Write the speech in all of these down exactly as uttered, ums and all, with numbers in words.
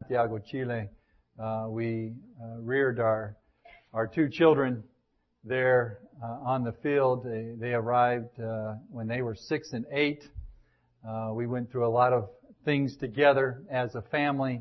Santiago, Chile. Uh, we uh, reared our our two children there uh, on the field. They, they arrived uh, when they were six and eight. Uh, we went through a lot of things together as a family,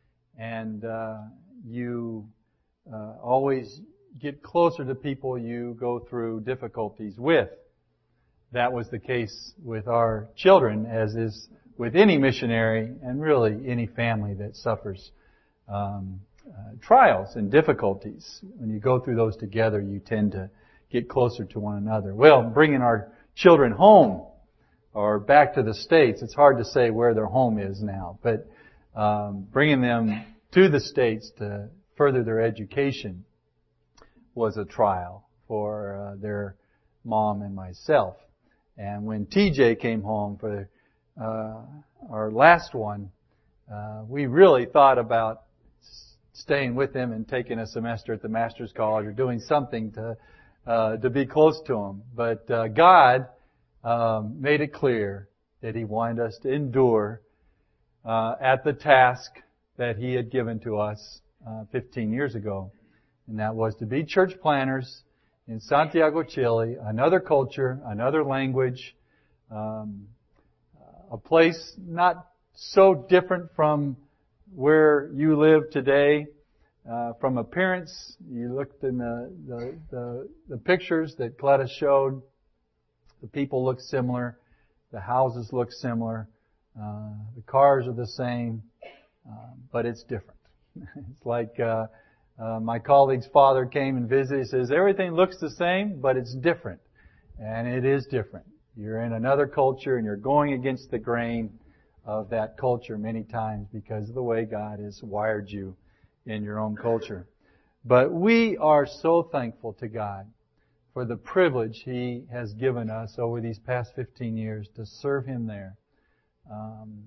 and uh, you uh, always get closer to people you go through difficulties with. That was the case with our children, as is with any missionary and really any family that suffers um, uh, trials and difficulties. When you go through those together, you tend to get closer to one another. Well, bringing our children home or back to the States, it's hard to say where their home is now, but um, bringing them to the States to further their education was a trial for uh, their mom and myself. And when T J came home for uh, our last one, uh, we really thought about staying with him and taking a semester at the Master's College or doing something to uh, to be close to him. But uh, God um, made it clear that He wanted us to endure uh, at the task that He had given to us uh, fifteen years ago, and that was to be church planters in Santiago, Chile, another culture, another language, um, a place not so different from where you live today. Uh, from appearance, you looked in the, the, the, the pictures that Gladys showed. The people look similar. The houses look similar. Uh, the cars are the same, uh, but it's different. It's like uh, uh, my colleague's father came and visited. He says, everything looks the same, but it's different. And it is different. You're in another culture and you're going against the grain of that culture many times because of the way God has wired you in your own culture. But we are so thankful to God for the privilege He has given us over these past fifteen years to serve Him there. Um,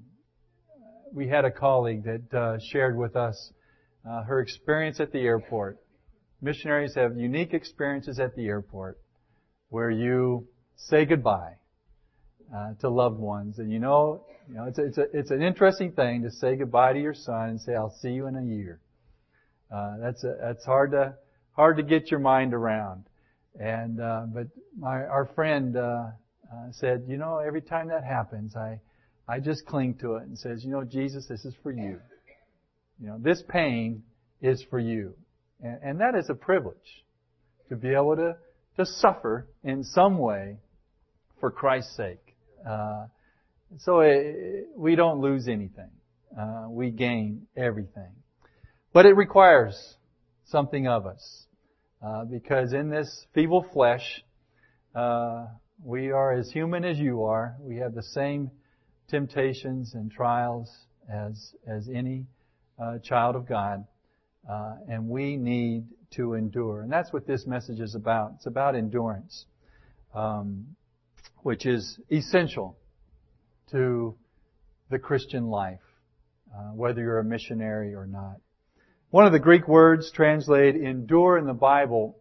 we had a colleague that uh, shared with us uh, her experience at the airport. Missionaries have unique experiences at the airport where you say goodbye uh, to loved ones, and you know, you know, it's a, it's a, it's an interesting thing to say goodbye to your son and say, "I'll see you in a year." Uh, that's a, that's hard to hard to get your mind around. And uh, but my our friend uh, uh, said, you know, every time that happens, I I just cling to it and says, you know, Jesus, this is for you. You know, this pain is for you, and, and that is a privilege to be able to to suffer in some way for Christ's sake. Uh, so it, we don't lose anything; uh, we gain everything. But it requires something of us. Uh, because in this feeble flesh, uh, we are as human as you are. We have the same temptations and trials as as any uh, child of God. Uh, and we need to endure. And that's what this message is about. It's about endurance, um, which is essential to the Christian life, uh, whether you're a missionary or not. One of the Greek words translated endure in the Bible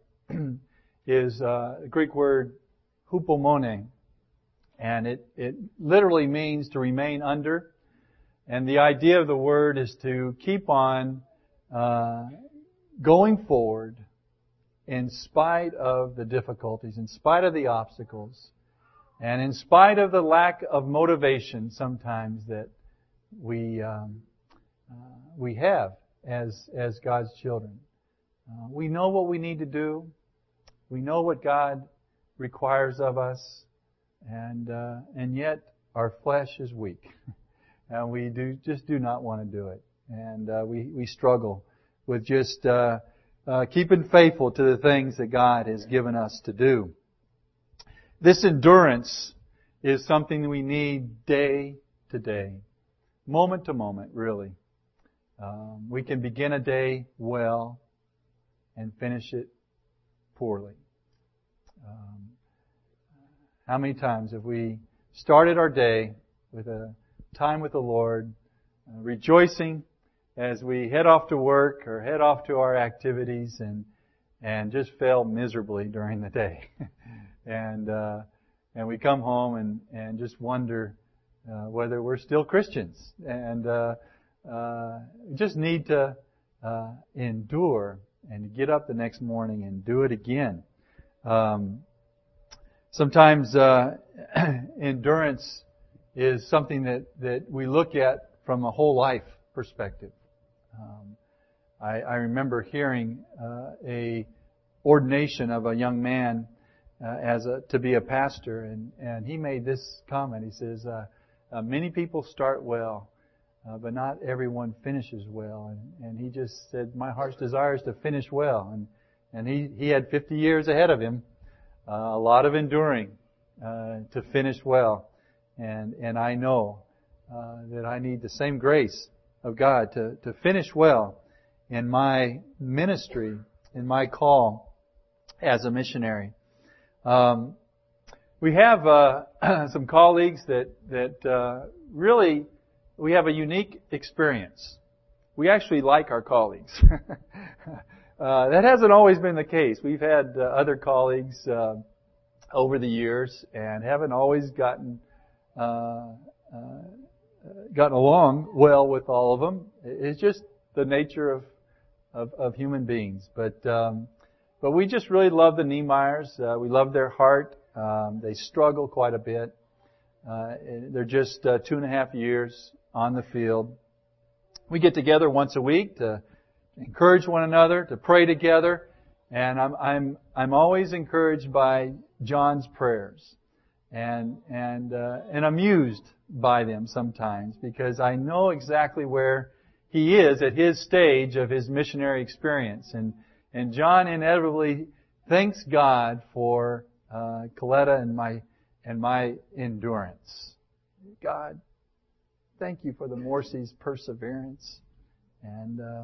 is uh, the Greek word hupomone. And it, it literally means to remain under. And the idea of the word is to keep on uh, going forward in spite of the difficulties, in spite of the obstacles, and in spite of the lack of motivation sometimes that we um, uh, we have. As as God's children. Uh, we know what we need to do. We know what God requires of us. And uh, and yet our flesh is weak. And we do just do not want to do it. And uh, we, we struggle with just uh, uh, keeping faithful to the things that God has given us to do. This endurance is something that we need day to day. Moment to moment, really. Um, we can begin a day well and finish it poorly. Um, how many times have we started our day with a time with the Lord, uh, rejoicing as we head off to work or head off to our activities, and and just fail miserably during the day, and uh, and we come home and and just wonder uh, whether we're still Christians, and. Uh, uh, just need to uh, endure and get up the next morning and do it again. Um, sometimes uh, endurance is something that, that we look at from a whole life perspective. Um, I, I remember hearing uh, a ordination of a young man uh, as a, to be a pastor, and, and he made this comment. He says, uh, uh, "Many people start well, uh, but not everyone finishes well." And, and he just said, "My heart's desire is to finish well." And and he he had fifty years ahead of him, uh, a lot of enduring uh, to finish well. And and I know uh, that I need the same grace of God to to finish well in my ministry, in my call as a missionary. Um, we have uh, some colleagues that that uh, really we have a unique experience. We actually like our colleagues. uh, that hasn't always been the case. We've had uh, other colleagues uh, over the years and haven't always gotten uh, uh, gotten along well with all of them. It's just the nature of of, of human beings. But um, but we just really love the Niemeyers. Uh, we love their heart. Um, they struggle quite a bit. Uh, they're just uh, two and a half years on the field. We get together once a week to encourage one another, to pray together, and I'm I'm I'm always encouraged by John's prayers, and and uh, and amused by them sometimes because I know exactly where he is at his stage of his missionary experience, and and John inevitably thanks God for uh, Coletta and my and my endurance. God, thank you for the Morseys' perseverance, and uh,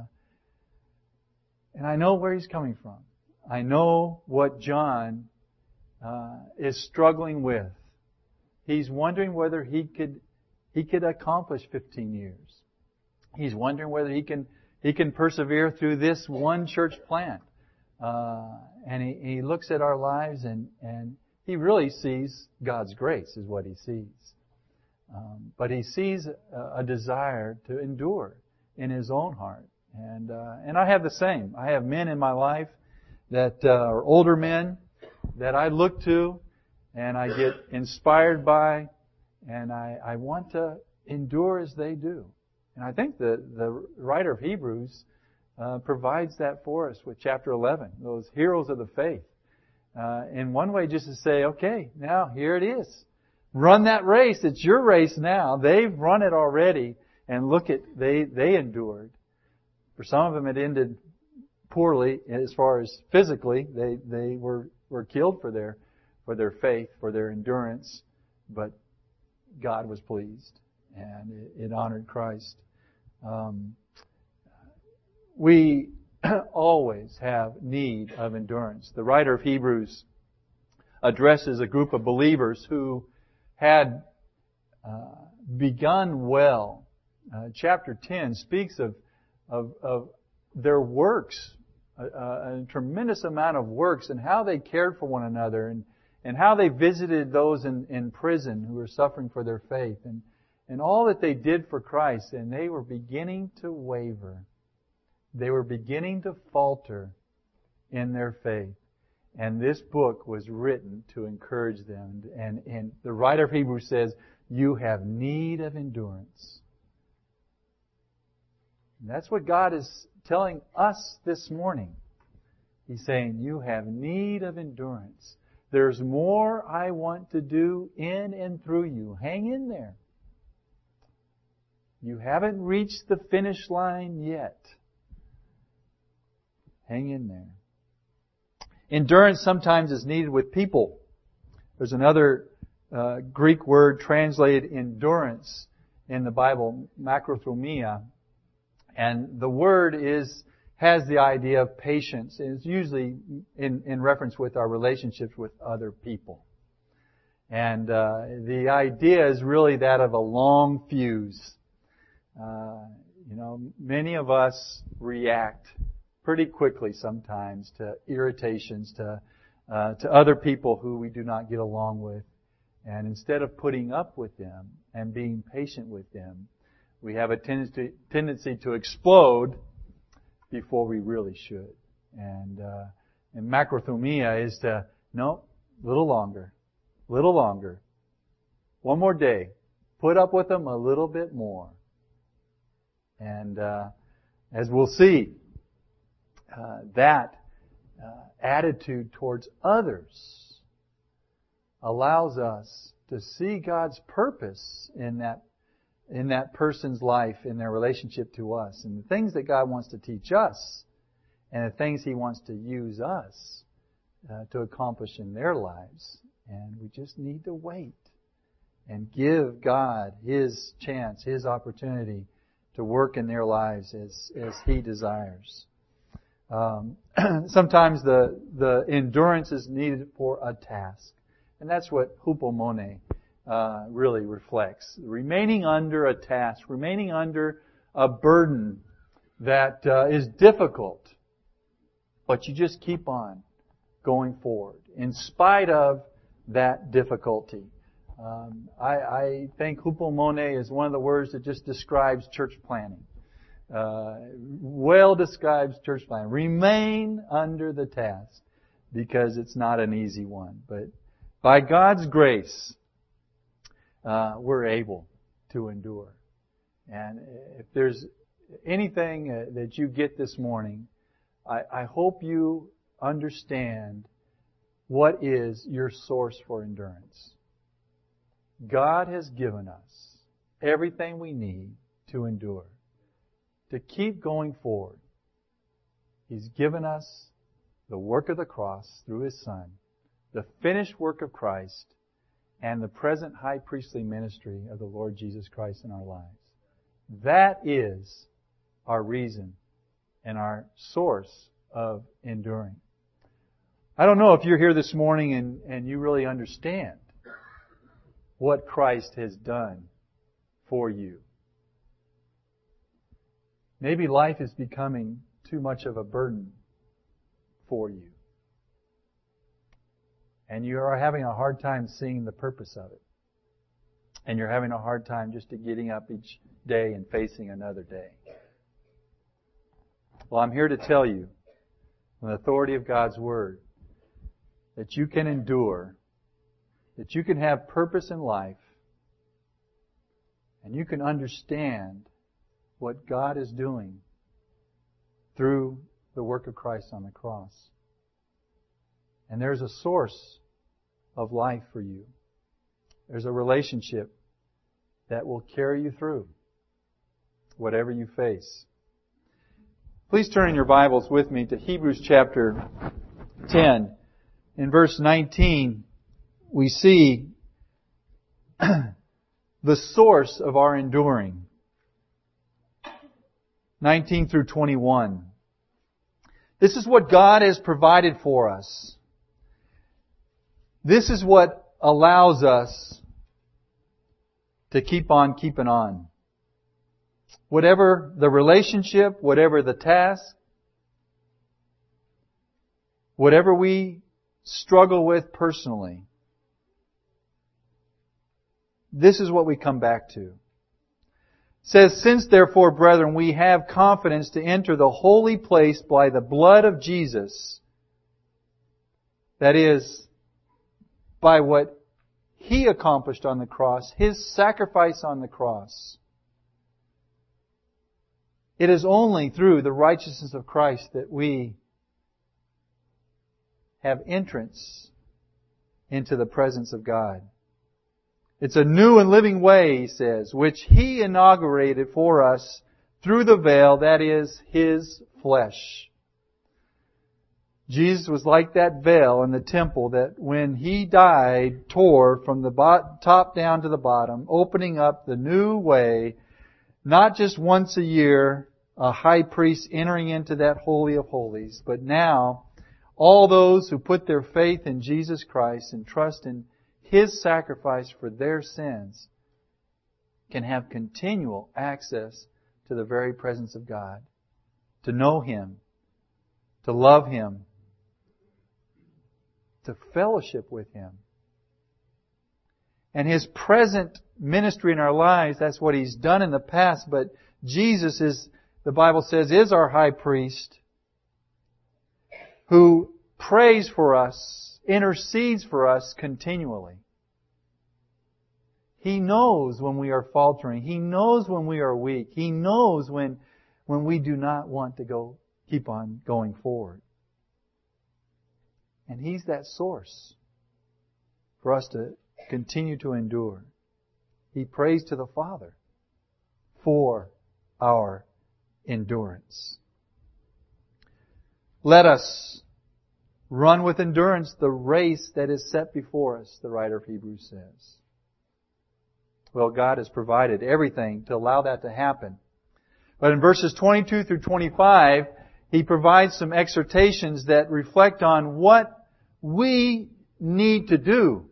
and I know where he's coming from. I know what John uh, is struggling with. He's wondering whether he could he could accomplish fifteen years. He's wondering whether he can he can persevere through this one church plant. Uh, and he, he looks at our lives and, and he really sees God's grace is what he sees. Um, but he sees a, a desire to endure in his own heart. And uh, and I have the same. I have men in my life that uh, are older men that I look to and I get inspired by, and I, I want to endure as they do. And I think the, the writer of Hebrews uh, provides that for us with chapter eleven, those heroes of the faith. Uh, in one way, just to say, okay, now here it is. Run that race. It's your race now. They've run it already, and look at they they endured. For some of them, it ended poorly as far as physically. They they were were killed for their for their faith, for their endurance, but God was pleased, and it, it honored Christ. Um, we always have need of endurance. The writer of Hebrews addresses a group of believers who had uh, begun well. Uh, chapter ten speaks of of, of their works, a, a tremendous amount of works, and how they cared for one another, and and how they visited those in, in prison who were suffering for their faith, and and all that they did for Christ. And they were beginning to waver. They were beginning to falter in their faith. And this book was written to encourage them. And, and the writer of Hebrews says, you have need of endurance. And that's what God is telling us this morning. He's saying, you have need of endurance. There's more I want to do in and through you. Hang in there. You haven't reached the finish line yet. Hang in there. Endurance sometimes is needed with people. There's another uh, Greek word translated endurance in the Bible, macrothumia, and the word is has the idea of patience. And it's usually in, in reference with our relationships with other people. And uh, the idea is really that of a long fuse. Uh, you know, many of us react pretty quickly sometimes to irritations, to uh, to other people who we do not get along with. And instead of putting up with them and being patient with them, We have a tendency, tendency to explode before we really should. And, uh, and macrothumia is to, no, a little longer, a little longer. One more day. Put up with them a little bit more. And uh, as we'll see, uh, that uh, attitude towards others allows us to see God's purpose in that in that person's life, in their relationship to us, and the things that God wants to teach us, and the things He wants to use us uh, to accomplish in their lives. And we just need to wait and give God His chance, His opportunity to work in their lives as, as He desires. Um, sometimes the, the endurance is needed for a task. And that's what hupomone uh, really reflects. Remaining under a task, remaining under a burden that uh, is difficult, but you just keep on going forward in spite of that difficulty. Um, I, I think hupomone is one of the words that just describes church planning. Uh, well describes church planning. Remain under the task, because it's not an easy one. But by God's grace, uh, we're able to endure. And if there's anything uh, that you get this morning, I, I hope you understand what is your source for endurance. God has given us everything we need to endure, to keep going forward. He's given us the work of the cross through His Son, the finished work of Christ, and the present high priestly ministry of the Lord Jesus Christ in our lives. That is our reason and our source of enduring. I don't know if you're here this morning and, and you really understand what Christ has done for you. Maybe life is becoming too much of a burden for you. And you are having a hard time seeing the purpose of it. And you're having a hard time just getting up each day and facing another day. Well, I'm here to tell you, on the authority of God's Word, that you can endure, that you can have purpose in life, and you can understand what God is doing through the work of Christ on the cross. And there's a source of life for you. There's a relationship that will carry you through whatever you face. Please turn in your Bibles with me to Hebrews chapter ten. In verse nineteen, we see the source of our enduring. nineteen through twenty-one. This is what God has provided for us. This is what allows us to keep on keeping on. Whatever the relationship, whatever the task, whatever we struggle with personally, this is what we come back to. It says, "Since therefore, brethren, we have confidence to enter the holy place by the blood of Jesus," that is, by what He accomplished on the cross, His sacrifice on the cross. It is only through the righteousness of Christ that we have entrance into the presence of God. It's a new and living way, he says, which He inaugurated for us through the veil, that is, His flesh. Jesus was like that veil in the temple that when He died, tore from the top down to the bottom, opening up the new way, not just once a year, a high priest entering into that Holy of Holies, but now all those who put their faith in Jesus Christ and trust in His sacrifice for their sins can have continual access to the very presence of God, to know Him, to love Him, to fellowship with Him. And His present ministry in our lives, that's what He's done in the past, but Jesus is, the Bible says, is our high priest who prays for us, intercedes for us continually. He knows when we are faltering. He knows when we are weak. He knows when, when we do not want to go, keep on going forward. And He's that source for us to continue to endure. He prays to the Father for our endurance. Let us run with endurance the race that is set before us, the writer of Hebrews says. Well, God has provided everything to allow that to happen. But in verses twenty-two through twenty-five, He provides some exhortations that reflect on what we need to do.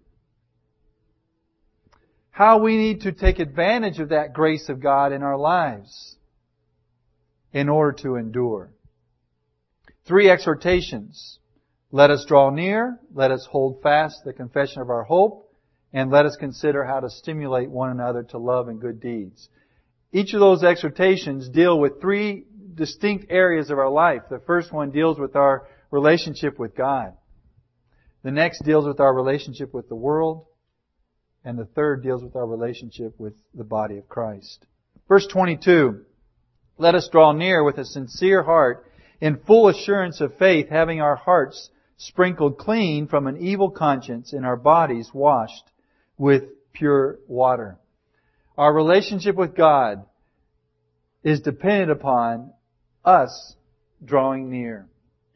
How we need to take advantage of that grace of God in our lives in order to endure. Three exhortations. Let us draw near, let us hold fast the confession of our hope, and let us consider how to stimulate one another to love and good deeds. Each of those exhortations deal with three distinct areas of our life. The first one deals with our relationship with God. The next deals with our relationship with the world. And the third deals with our relationship with the body of Christ. Verse twenty-two, let us draw near with a sincere heart in full assurance of faith, having our hearts sprinkled clean from an evil conscience and our bodies washed with pure water. Our relationship with God is dependent upon us drawing near.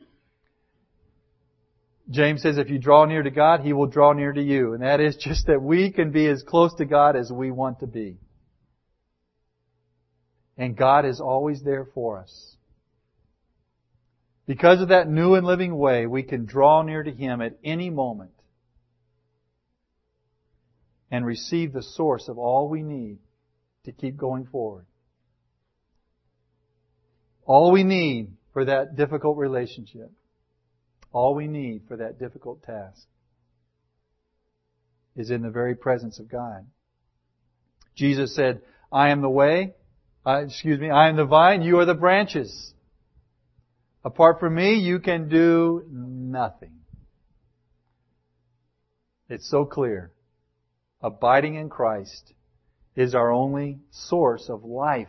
James says if you draw near to God, He will draw near to you. And that is just that we can be as close to God as we want to be. And God is always there for us. Because of that new and living way, we can draw near to Him at any moment and receive the source of all we need to keep going forward. All we need for that difficult relationship. All we need for that difficult task is in the very presence of God. Jesus said, I am the way, uh, excuse me, I am the vine, you are the branches. Apart from me, you can do nothing. It's so clear. Abiding in Christ is our only source of life.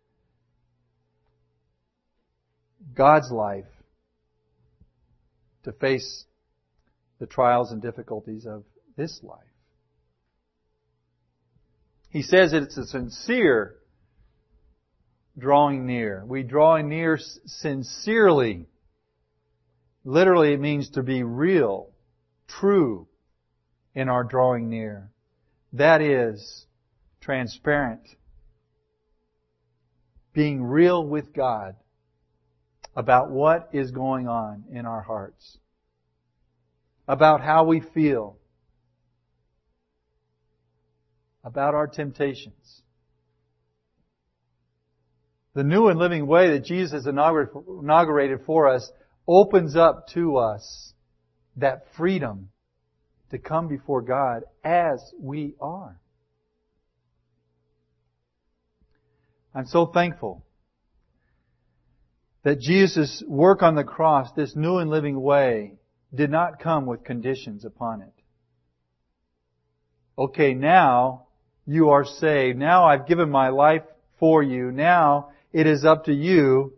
God's life to face the trials and difficulties of this life. He says that it's a sincere drawing near. We draw near sincerely. Literally, it means to be real, true in our drawing near. That is transparent. Being real with God about what is going on in our hearts. About how we feel. About our temptations. The new and living way that Jesus has inaugurated for us opens up to us that freedom to come before God as we are. I'm so thankful that Jesus' work on the cross, this new and living way, did not come with conditions upon it. Okay, now you are saved. Now I've given my life for you. Now it is up to you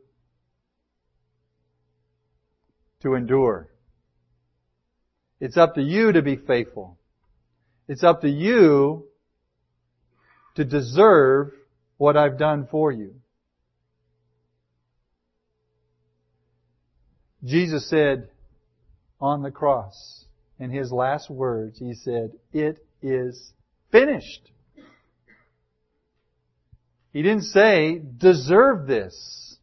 to endure. It's up to you to be faithful. It's up to you to deserve what I've done for you. Jesus said on the cross, in His last words, He said, it is finished. He didn't say, deserve this.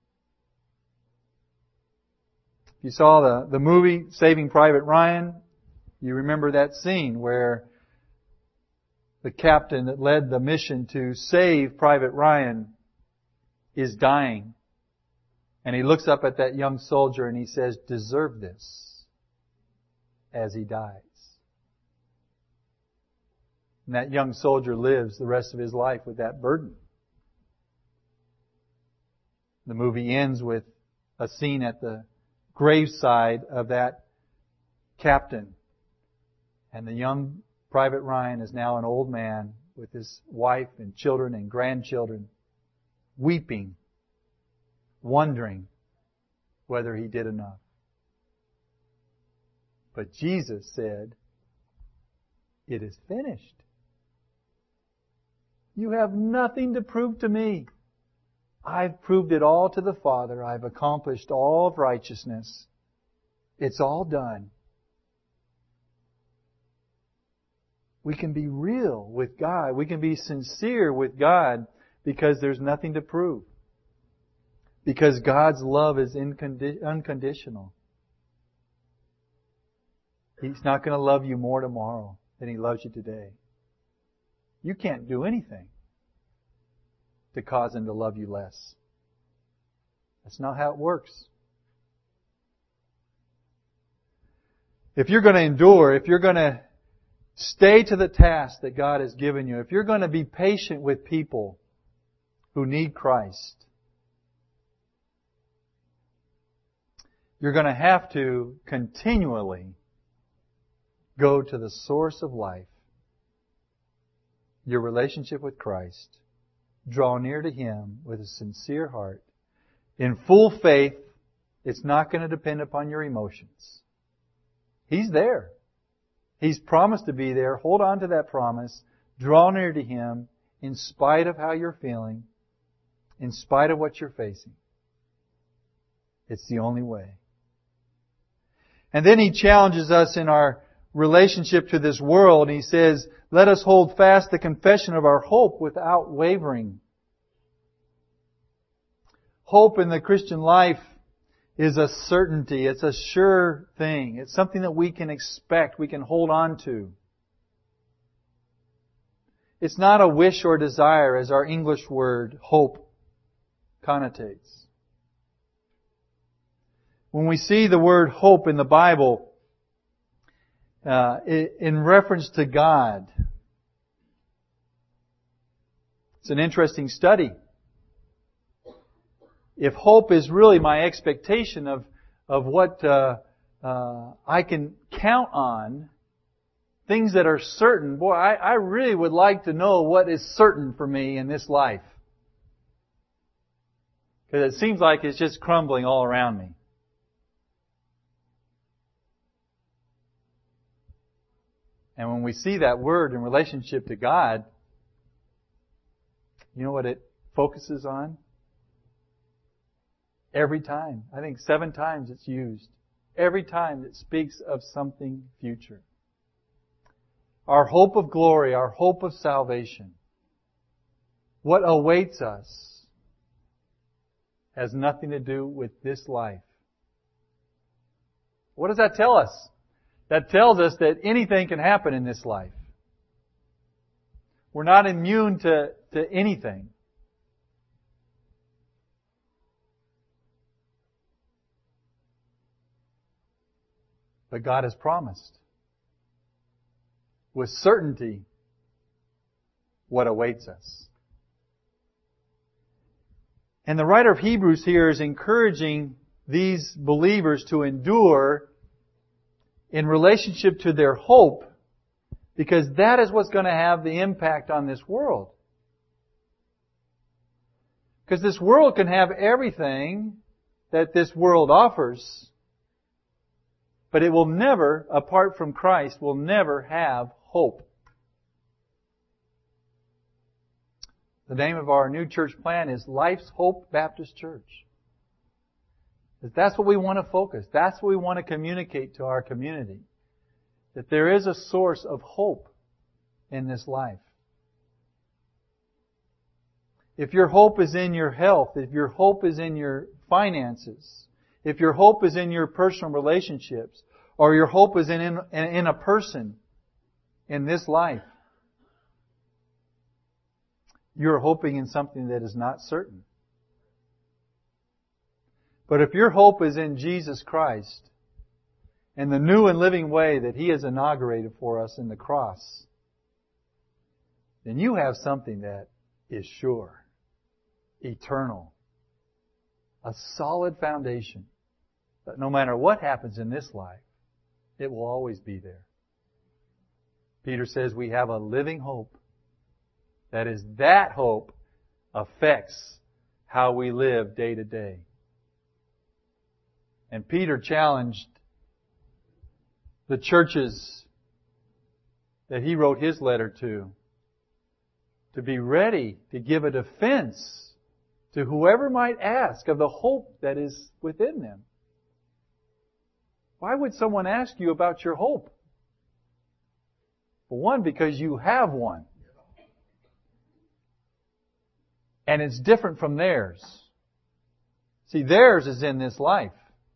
If you saw the, the movie Saving Private Ryan, you remember that scene where the captain that led the mission to save Private Ryan is dying. And he looks up at that young soldier and he says, deserve this, as he dies. And that young soldier lives the rest of his life with that burden. The movie ends with a scene at the graveside of that captain. And the young Private Ryan is now an old man with his wife and children and grandchildren, weeping, wondering whether he did enough. But Jesus said, "It is finished. You have nothing to prove to me. I've proved it all to the Father. I've accomplished all of righteousness. It's all done." We can be real with God. We can be sincere with God because there's nothing to prove. Because God's love is unconditional. He's not going to love you more tomorrow than He loves you today. You can't do anything to cause Him to love you less. That's not how it works. If you're going to endure, if you're going to stay to the task that God has given you, if you're going to be patient with people who need Christ, you're going to have to continually go to the source of life, your relationship with Christ. Draw near to Him with a sincere heart. In full faith, it's not going to depend upon your emotions. He's there. He's promised to be there. Hold on to that promise. Draw near to Him in spite of how you're feeling, in spite of what you're facing. It's the only way. And then He challenges us in our relationship to this world. He says, let us hold fast the confession of our hope without wavering. Hope in the Christian life is a certainty. It's a sure thing. It's something that we can expect, we can hold on to. It's not a wish or desire, as our English word hope connotates. When we see the word hope in the Bible, uh, in reference to God, it's an interesting study. If hope is really my expectation of of what uh, uh, I can count on, things that are certain, boy, I, I really would like to know what is certain for me in this life. Because it seems like it's just crumbling all around me. And when we see that word in relationship to God, you know what it focuses on? Every time. I think seven times it's used. Every time it speaks of something future. Our hope of glory, our hope of salvation, what awaits us has nothing to do with this life. What does that tell us? That tells us that anything can happen in this life. We're not immune to, to anything. But God has promised with certainty what awaits us. And the writer of Hebrews here is encouraging these believers to endure in relationship to their hope, because that is what's going to have the impact on this world. Because this world can have everything that this world offers, but it will never, apart from Christ, will never have hope. The name of our new church plan is Life's Hope Baptist Church. That's what we want to focus. That's what we want to communicate to our community. That there is a source of hope in this life. If your hope is in your health, if your hope is in your finances, if your hope is in your personal relationships, or your hope is in, in, in a person in this life, you're hoping in something that is not certain. But if your hope is in Jesus Christ and the new and living way that He has inaugurated for us in the cross, then you have something that is sure, eternal, a solid foundation that no matter what happens in this life, it will always be there. Peter says we have a living hope. That is, that hope affects how we live day to day. And Peter challenged the churches that he wrote his letter to to be ready to give a defense to whoever might ask of the hope that is within them. Why would someone ask you about your hope? For one, because you have one. And it's different from theirs. See, theirs is in this life.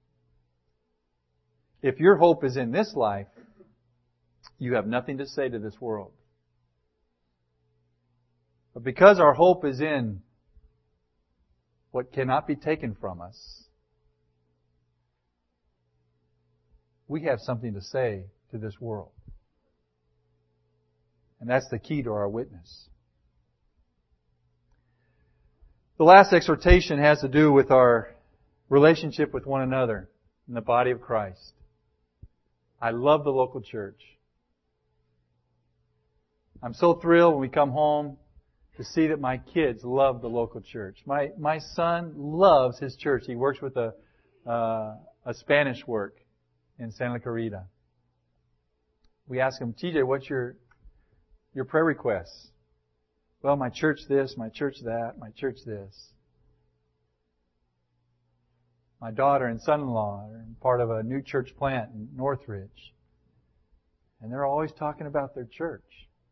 If your hope is in this life, you have nothing to say to this world. But because our hope is in what cannot be taken from us, we have something to say to this world. And that's the key to our witness. The last exhortation has to do with our relationship with one another in the body of Christ. I love the local church. I'm so thrilled when we come home to see that my kids love the local church. My my son loves his church. He works with a uh, a Spanish work in Santa Clarita. We ask him, T J, what's your your prayer requests? Well, my church this, my church that, my church this. My daughter and son-in-law are part of a new church plant in Northridge. And they're always talking about their church.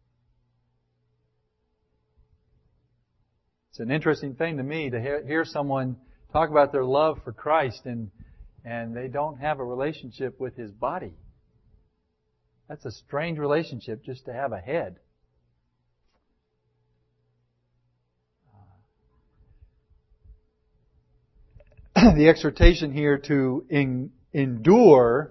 It's an interesting thing to me to hear, hear someone talk about their love for Christ and, and they don't have a relationship with His body. That's a strange relationship just to have a head. The exhortation here to in, endure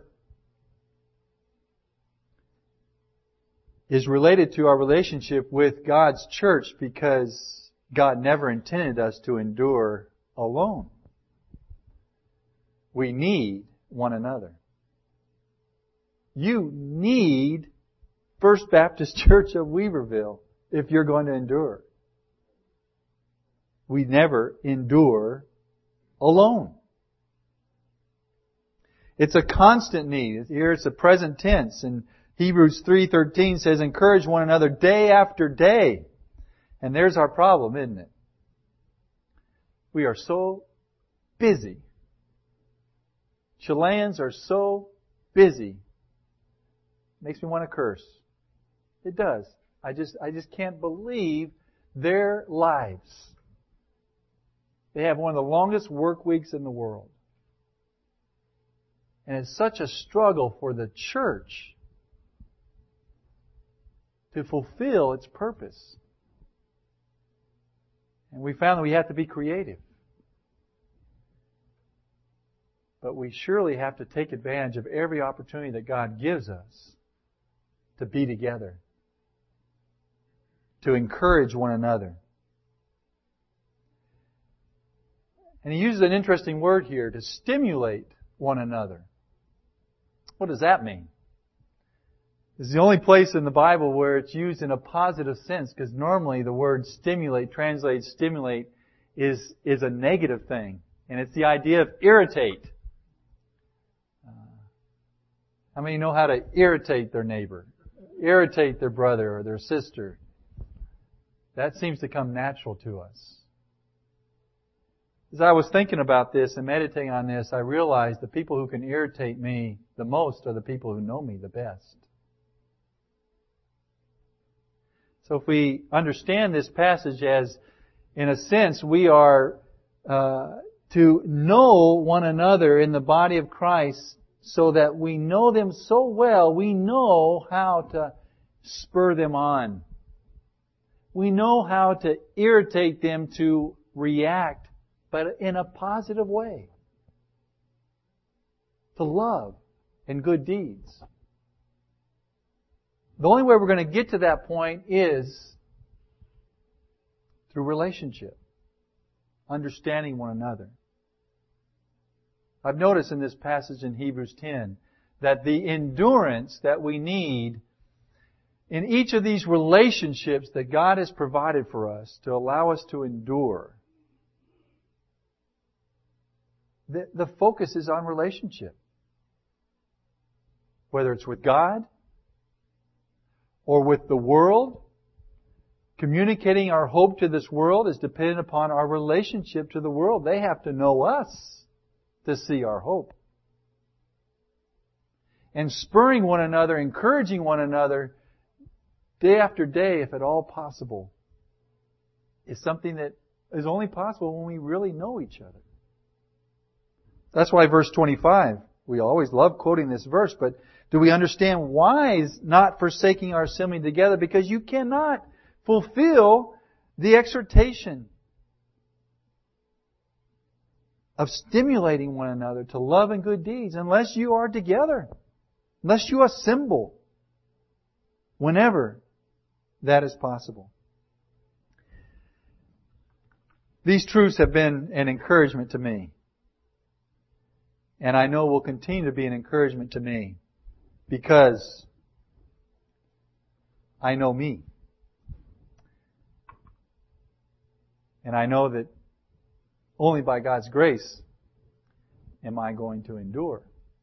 is related to our relationship with God's church because God never intended us to endure alone. We need one another. You need First Baptist Church of Weaverville if you're going to endure. We never endure alone. It's a constant need. Here it's a present tense. And Hebrews three thirteen says, encourage one another day after day. And there's our problem, isn't it? We are so busy. Chileans are so busy. Makes me want to curse. It does. I just, I just can't believe their lives. They have one of the longest work weeks in the world. And it's such a struggle for the church to fulfill its purpose. And we found that we have to be creative. But we surely have to take advantage of every opportunity that God gives us to be together, to encourage one another. And he uses an interesting word here, to stimulate one another. What does that mean? It's the only place in the Bible where it's used in a positive sense, because normally the word stimulate, translated stimulate, is, is a negative thing. And it's the idea of irritate. Uh, how many know how to irritate their neighbor? Irritate their brother or their sister? That seems to come natural to us. As I was thinking about this and meditating on this, I realized the people who can irritate me the most are the people who know me the best. So if we understand this passage as, in a sense, we are uh, to know one another in the body of Christ so that we know them so well, we know how to spur them on. We know how to irritate them to react, but in a positive way. To love and good deeds. The only way we're going to get to that point is Through relationship. Understanding one another. I've noticed in this passage in Hebrews ten that the endurance that we need in each of these relationships that God has provided for us to allow us to endure, the, the focus is on relationship. Whether it's with God or with the world, communicating our hope to this world is dependent upon our relationship to the world. They have to know us to see our hope. And spurring one another, encouraging one another, day after day, if at all possible, is something that is only possible when we really know each other. That's why verse twenty-five, we always love quoting this verse, but do we understand why is not forsaking our assembling together? Because you cannot fulfill the exhortation of stimulating one another to love and good deeds unless you are together, unless you assemble whenever that is possible. These truths have been an encouragement to me, and I know will continue to be an encouragement to me because I know me. And I know that only by God's grace am I going to endure.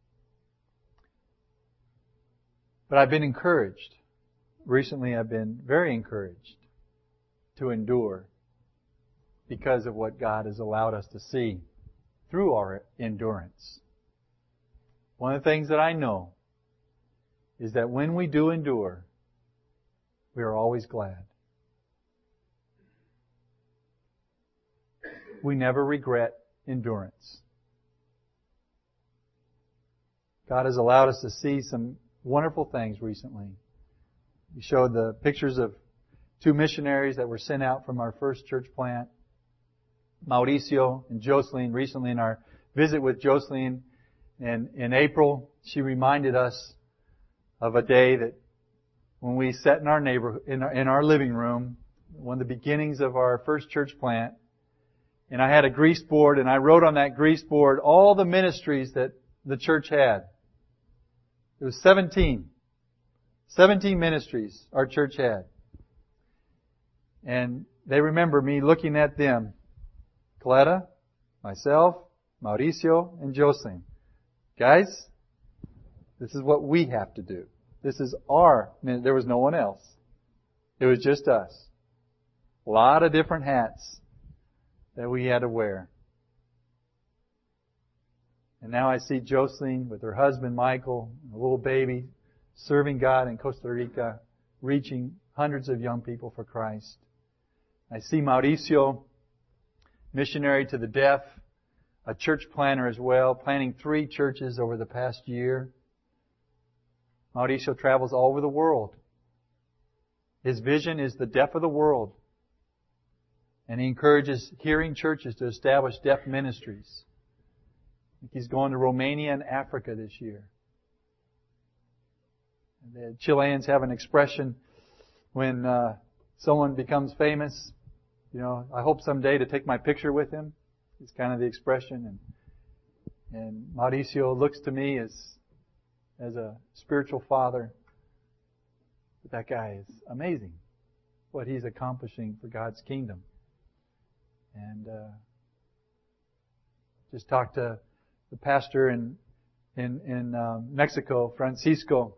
But I've been encouraged. Recently I've been very encouraged to endure because of what God has allowed us to see through our endurance. One of the things that I know is that when we do endure, we are always glad. We never regret endurance. God has allowed us to see some wonderful things recently. He showed the pictures of two missionaries that were sent out from our first church plant, Mauricio and Jocelyn. Recently in our visit with Jocelyn in, in April, she reminded us of a day that when we sat in our neighbor in our, in our living room, one of the beginnings of our first church plant, and I had a grease board, and I wrote on that grease board all the ministries that the church had. It was seventeen. seventeen ministries our church had. And they remember me looking at them. Coletta, myself, Mauricio, and Jocelyn. Guys, this is what we have to do. This is our, there was no one else. It was just us. A lot of different hats that we had to wear. And now I see Jocelyn with her husband Michael, a little baby, serving God in Costa Rica, reaching hundreds of young people for Christ. I see Mauricio, missionary to the deaf, a church planner as well, planning three churches over the past year. Mauricio travels all over the world. His vision is the deaf of the world. And he encourages hearing churches to establish deaf ministries. He's going to Romania and Africa this year. The Chileans have an expression when uh, someone becomes famous, you know, I hope someday to take my picture with him. It's kind of the expression. And, and Mauricio looks to me as, as a spiritual father. But that guy is amazing, what he's accomplishing for God's kingdom. And uh, just talked to the pastor in in, in uh, Mexico, Francisco,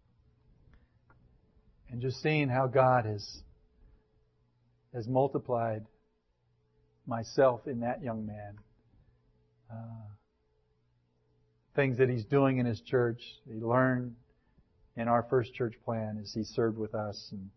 and just seeing how God has has multiplied myself in that young man. Uh, things that he's doing in his church, he learned in our first church plan as he served with us. And,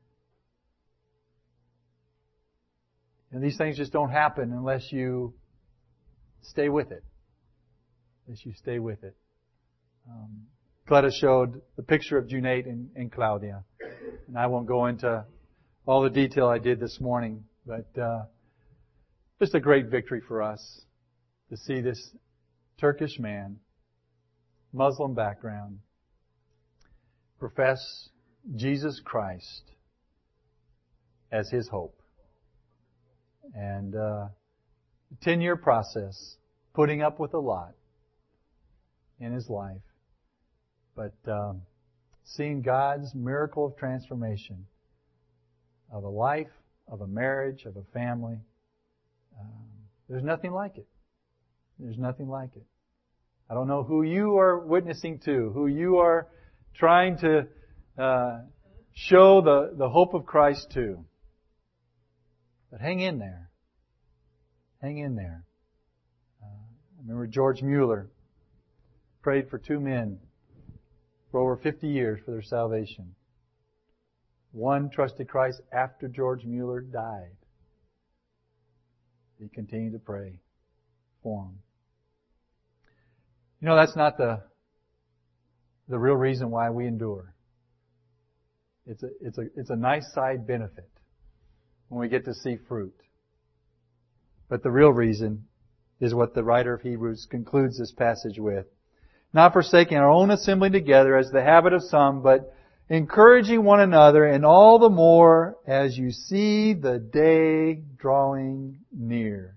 and these things just don't happen unless you stay with it. Unless you stay with it. Um, Cleta showed the picture of Junate and, and Claudia. And I won't go into all the detail I did this morning, but uh, just a great victory for us to see this Turkish man, Muslim background, profess Jesus Christ as his hope. And uh, ten-year process, putting up with a lot in his life. But um, seeing God's miracle of transformation of a life, of a marriage, of a family, um, there's nothing like it. There's nothing like it. I don't know who you are witnessing to, who you are trying to uh, show the, the hope of Christ to. But hang in there. Hang in there. Uh, I remember George Mueller prayed for two men for over fifty years for their salvation. One trusted Christ after George Mueller died. He continued to pray for him. You know, that's not the the real reason why we endure. It's a it's a it's a nice side benefit when we get to see fruit. But the real reason is what the writer of Hebrews concludes this passage with. Not forsaking our own assembling together as the habit of some, but encouraging one another, and all the more as you see the day drawing near.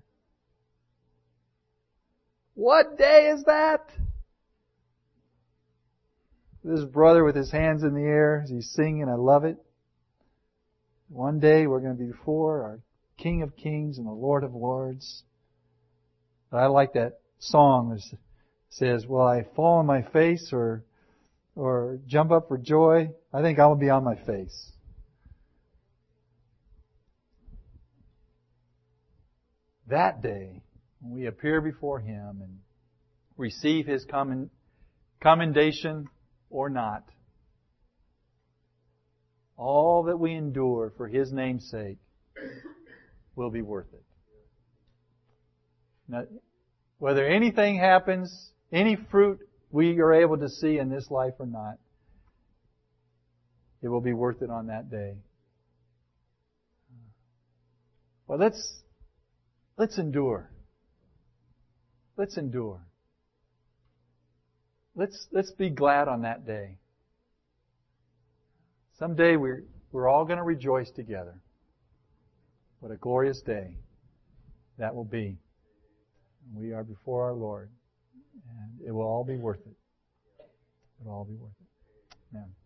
What day is that? This brother with his hands in the air as he's singing, I love it. One day we're going to be before our King of Kings and the Lord of Lords. But I like that song that says, will I fall on my face or or jump up for joy? I think I will be on my face. That day, when we appear before Him and receive His commend, commendation or not, all that we endure for His name's sake will be worth it. Now, whether anything happens, any fruit we are able to see in this life or not, it will be worth it on that day. Well, let's let's endure. Let's endure. Let's let's be glad on that day. Someday we're we're all going to rejoice together. What a glorious day that will be. We are before our Lord, and it will all be worth it. It will all be worth it. Amen.